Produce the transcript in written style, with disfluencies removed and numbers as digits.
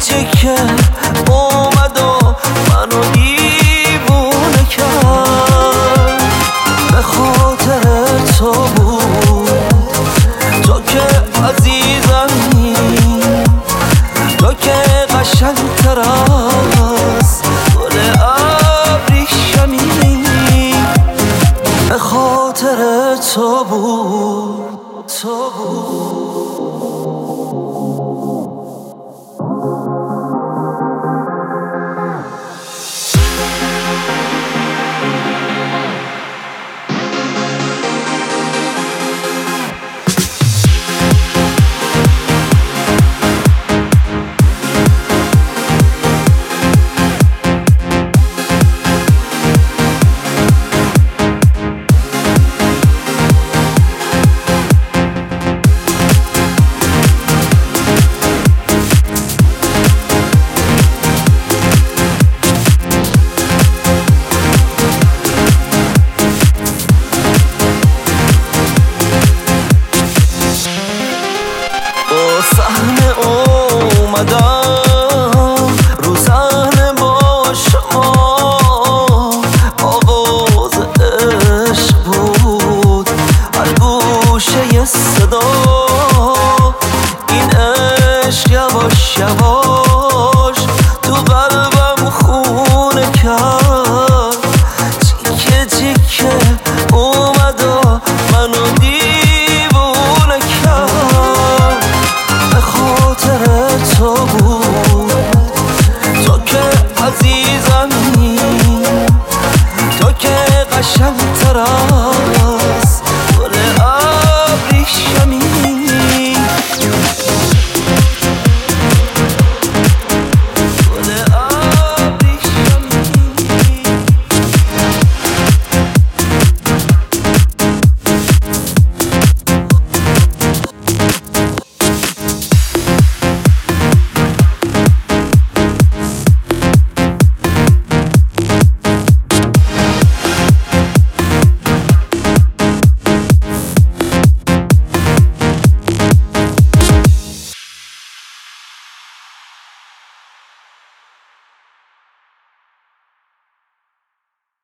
تیکه اومد و منو دیوونه کرد. به خاطر تو بود، تو که عزیزمی، تو که قشنگ‌تر از گل ابریشمی. به خاطر تو بود، تو بود. صحنه اومدم رو صحنه با شما، آواز عشق بود هر گوشه صدا. این عشق یواش یواش تو قلبم خونه کرد. تیکه تیکه اومد و منو دیوونه کرد. به خاطر تو بود، تو که عزیز